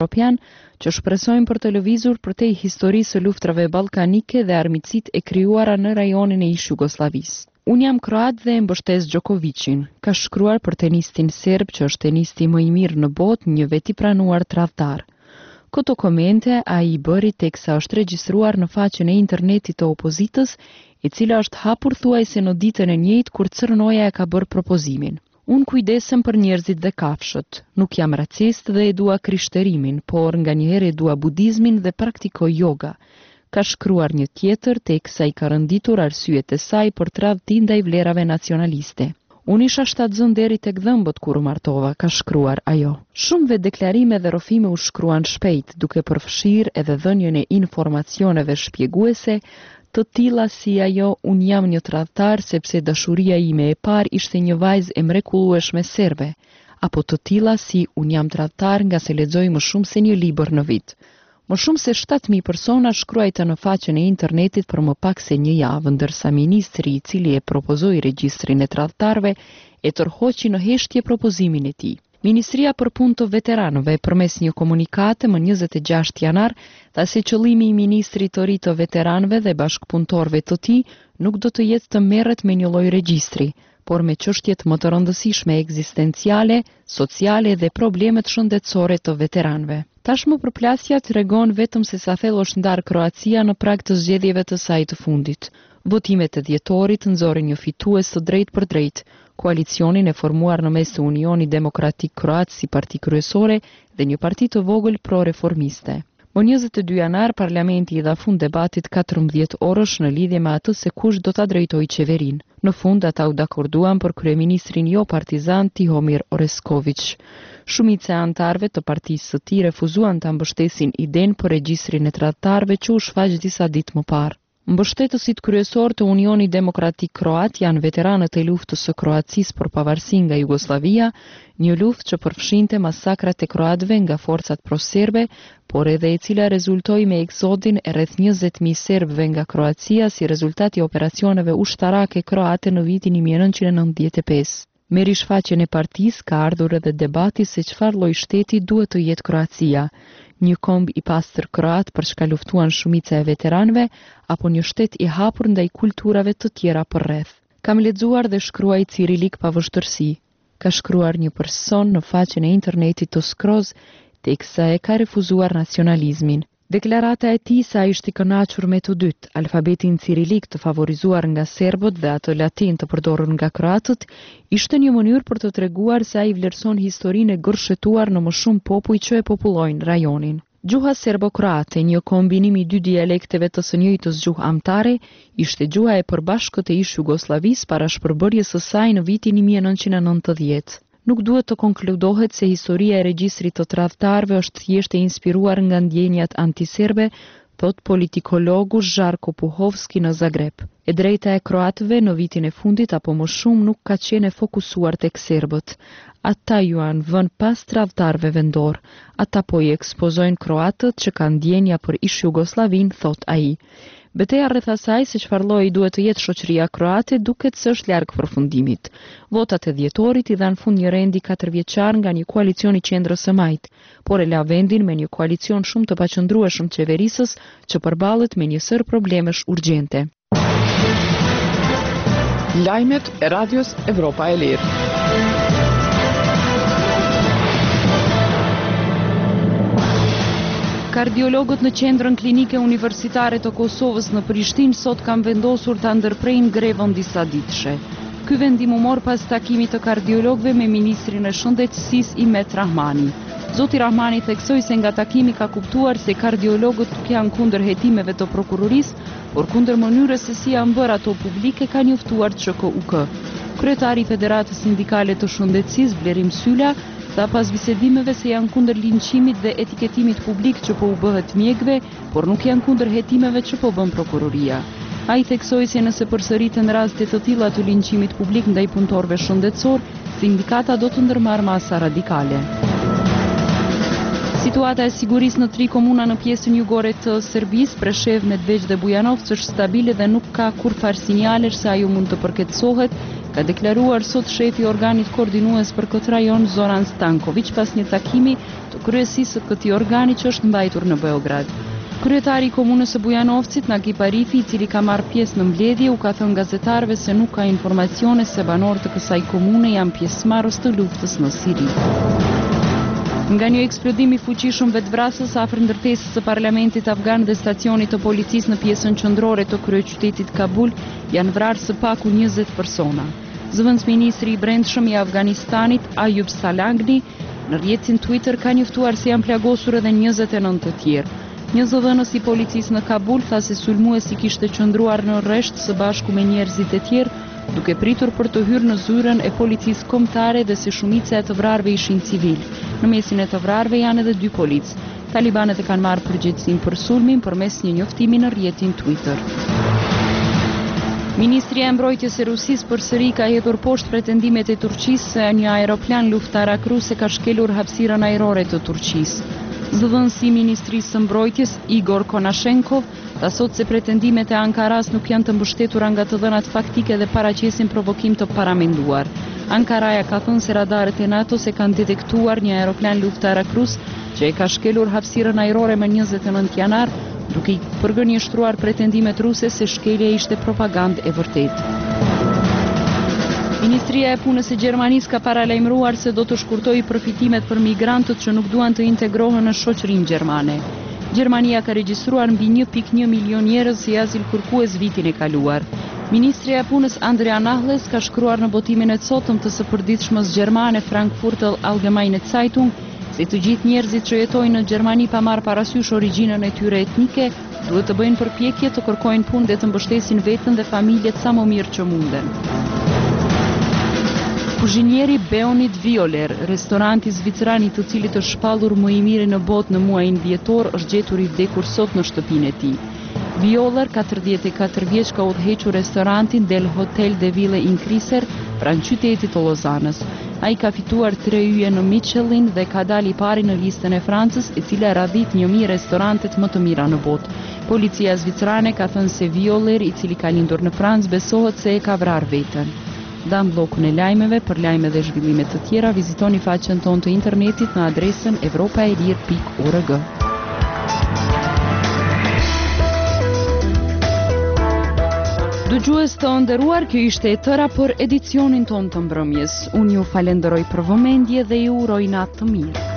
Evropian që shpresojnë për të lëvizur përtej historisë së luftrave ballkanike dhe armiqësitë e krijuara në rajonin e ish Jugosllavisë. Unë jam kroat dhe e mbështes Djokovicin, ka shkruar për tenistin serb që është tenisti më i mirë në botë, një vet i pranuar tradhtar. Këto komente a i bëri teksa është regjistruar në faqen e internetit të opozitës, e cila është hapur thuajse në ditën e njëjtë kur Crnoja e ka bërë propozimin. Unë kujdesem për njerëzit dhe kafshët, nuk jam racist dhe e dua krishterimin, por nganjëherë e dua budizmin dhe praktikoj yoga. Ka shkruar një tjetër teksa i ka rënditur arsyet e saj për tradhti ndaj vlerave nacionaliste. Unë isha shtatzën deri tek dhëmbët kur u martova, ka shkruar ajo. Shumëve deklarime dhe rrëfime u shkruan shpejt, duke përfshirë edhe dhënien e informacioneve shpjeguese, të tilla si ajo unë jam një tradhtar sepse dashuria ime e parë ishte një vajzë e mrekullueshme serbe, apo të tilla si unë jam tradhtar nga se lexoj më shumë se një libër në vit. Më shumë se 7.000 persona shkruajta në faqen e internetit për më pak se një javë, ndërsa ministri i cili e propozoi regjistrin e tradhtarëve e tërhoqi në heshtje propozimin e tij. Ministria për Punë të Veteranëve përmes një komunikate më 26 janar tha se qëllimi i ministrit të ri të veteranëve dhe bashkëpunëtorëve të tij nuk do të jetë të merret me një lloj regjistri, por me çështjet më të rëndësishme ekzistenciale, sociale dhe problemet shëndetësore të veteranëve. Tashmë përplasja tregon vetëm se sa thellë është ndarë Kroacia në prag të zgjedhjeve të saj të fundit. Votimet e dhjetorit nxorën një fitues të drejtë për drejtë, koalicionin e formuar në mes të Unioni Demokratik Kroat si parti kryesore dhe një parti të vogël pro-reformiste. Më 22 janar, parlamenti i dha fund debatit 14 orësh në lidhje me atë se kush do ta drejtojë qeverinë. Në fund ata u dakorduan për kryeministrin jo partizan Tihomir Oresković. Shumica e antarëve të partisë së tij refuzuan ta mbështesin idenë për regjistrin e tradhtarëve që u shfaq disa ditë më parë. Mbështetësit kryesor të Unioni Demokratik Kroat janë veteranët e luftës së Kroacisë për pavarësi nga Jugosllavia, një luftë që përfshinte masakrat e kroatëve nga forcat proserbe, por edhe e cila rezultoi me eksodin e rreth 20.000 serbëve nga Kroacia si rezultat i operacioneve ushtarake kroate në vitin 1995. Me rishfaqjen e partisë ka ardhur edhe debati se çfarë lloj shteti duhet të jetë Kroacia, një komb i pastër kroat për çka luftuan shumica e veteranëve, apo një shtet i hapur ndaj kulturave të tjera përreth. Kam lexuar dhe shkruaj cirilik pa vështirësi, ka shkruar një person në faqen e internetit të Skroz, teksa e ka refuzuar nacionalizmin. Deklarata e tij sa ishte i kënaqur me të dytë, alfabetin cirilik të favorizuar nga serbët dhe atë latin të përdorur nga kroatët, ishte një mënyrë për të treguar se ai vlerëson historinë e gërshetuar në më shumë popull që e popullojnë rajonin. Gjuha serbo-kroate, një kombinim i dy dialekteve të së njëjtës gjuhë amtare, ishte gjuha e përbashkët e ish Jugosllavisë para shpërbërjes së saj në vitin 1990. Nuk duhet të konkludohet se historia e regjistrit të tradhtarëve është thjesht e inspiruar nga ndjenjat antiserbe, thot politikologu Žarko Puhovski në Zagreb. E drejta e kroatëve në vitin e fundit apo më shumë nuk ka qenë e fokusuar tek serbët. Ata ju anë vënë pas tradhtarëve vendor. Ata po i ekspozojnë kroatët që kanë ndjenja për ish Jugosllavin, thot ai. Betejë rreth asaj se çfarë lloji duhet të jetë shoqëria kroate duket se është larg përfundimit. Votat e dhjetorit i dhanë fund një rendi 4 vjeçar nga një koalicion i qendrës së majt, por e la vendin me një koalicion shumë të paqëndrueshëm qeverisës që përballet me një sër problemesh urgjente. Lajmet e Radios Evropa e Lirë. Kardiologët në qendrën klinike universitare të Kosovës në Prishtinë sot kanë vendosur ta ndërprejnë grevën disa ditëshe. Ky vendim u mor pas takimit të kardiologëve me ministrin e shëndetësisë Imet Rahmani. Zoti Rahmani theksoi se nga takimi ka kuptuar se kardiologët nuk janë kundër hetimeve të prokurorisë, por kundër mënyrës se si janë bërë ato publike, ka njoftuar CKUK. Kryetari i Federatës Sindikale të Shëndetësisë Blerim Sylla tha pas bisedimeve se janë kundër linçimit dhe etiketimit publik që po u bëhet mjekëve, por nuk janë kundër hetimeve që po bën prokuroria. Ai theksoi se nëse përsëriten raste të tilla të linçimit publik ndaj punëtorëve shëndetësor, sindikata do të ndërmarrë masa radikale. Situata e sigurisë në 3 komuna në pjesën jugore të Serbisë, Prešev, Medveç dhe Bujanovc është stabile dhe nuk ka kurrë sinjale se ajo mund të përkeçësohet, ka deklaruar sot shefi i organit koordinues për këtë rajon Zoran Stanković pas një takimi të kryesisë së këtij organi që është mbajtur në Beograd. Kryetari i komunës së Bujanovcit, Nagip Arifi, i cili ka marrë pjesë në mbledhje, u ka thënë gazetarëve se nuk ka informacione se banorët e kësaj komune janë pjesëmarrës të luftës në Siri. Nga një eksplodim i fuqishëm vetvrasës afër ndërtesës së parlamentit afgan dhe stacionit të policisë në pjesën qendrore të kryeqytetit Kabul, janë vrarë së paku 20 persona. Zëvendësministri i brendshëm i Afganistanit, Ayub Salagni, në rrjetin Twitter ka njoftuar se janë plagosur edhe 29 të tjerë. Një zëdhënës i policisë në Kabul tha se sulmuesi kishte qëndruar në rresht së bashku me njerëzit e tjerë, duke pritur për të hyrë në zyrën e policisë kombëtare dhe se shumica e të vrarëve ishin civil. Në mesin e të vrarëve janë edhe 2 policë. Talibanët e kanë marrë përgjegjësinë për sulmin përmes një njoftimi në rrjetin Twitter. Ministria e Mbrojtjes e Rusisë përsëri ka hedhur poshtë pretendimet e Turqisë se një aeroplan luftarak ruse ka shkelur hapësirën ajrore të Turqisë. Zëdhënësi i Ministrisë së Mbrojtjes, Igor Konashenkov, tha sot se pretendimet e Ankaras nuk janë të mbështetura nga të dhënat faktike dhe paraqesin provokim të paramenduar. Ankaraja ka thënë se radarët e NATO-s e kanë detektuar një aeroplan luftarak rus që e ka shkelur hapësirën ajrore më 29 janar, duke i përgënjeshtruar pretendimet ruse se shkelja ishte propagandë e vërtetë. Ministria e Punës e Gjermanisë ka paralajmëruar se do të shkurtojë përfitimet për migrantët që nuk duan të integrohen në shoqërinë gjermane. Gjermania ka regjistruar mbi 1.1 milion njerëz si azil kërkues vitin e kaluar. Ministria e Punës Andrea Nahles ka shkruar në botimin e sotëm të së përditshmës gjermane Frankfurter Allgemeine Zeitung se të gjithë njerëzit që jetojnë në Gjermani pa marrë parasysh origjinën e tyre etnike duhet të bëjnë përpjekje të kërkojnë punë dhe të mbështesin veten dhe familjet sa më mirë që munden. Kuzhinieri Beonid Violer, restoranti zvicran i të cilit është shpallur më i miri në botë në muajin dhjetor, është gjetur i vdekur sot në shtëpinë e tij. Violer, 44 vjeç, ka udhëhequr restorantin Del Hotel de Ville in Kriser pranë qytetit të Lozanës. Ai ka fituar 3 yje në Michelin dhe ka dalë i pari në listën e Francës, e cila radhit 1000 restorantet më të mira në botë. Policia zvicrane ka thënë se Violer, i cili ka lindur në Francë, besohet se e ka vrarë veten. Dam bllokun e lajmeve. Për lajme dhe zhvillime të tjera vizitoni faqen tonë të internetit në adresën europaelir.org. Dëgjues të nderuar, kjo ishte e tëra për edicionin tonë të mbrëmjes. Unë ju falenderoj për vëmendje dhe ju uroj natë të mirë.